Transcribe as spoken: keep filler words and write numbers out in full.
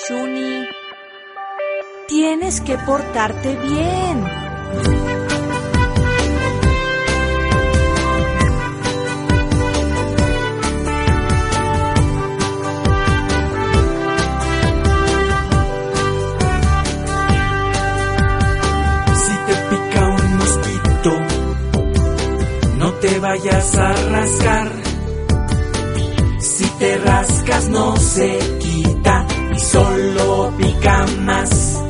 Shuni. Tienes que portarte bien. Si te pica un mosquito, no te vayas a rascar. Si te rascas no se quita y solo pica más.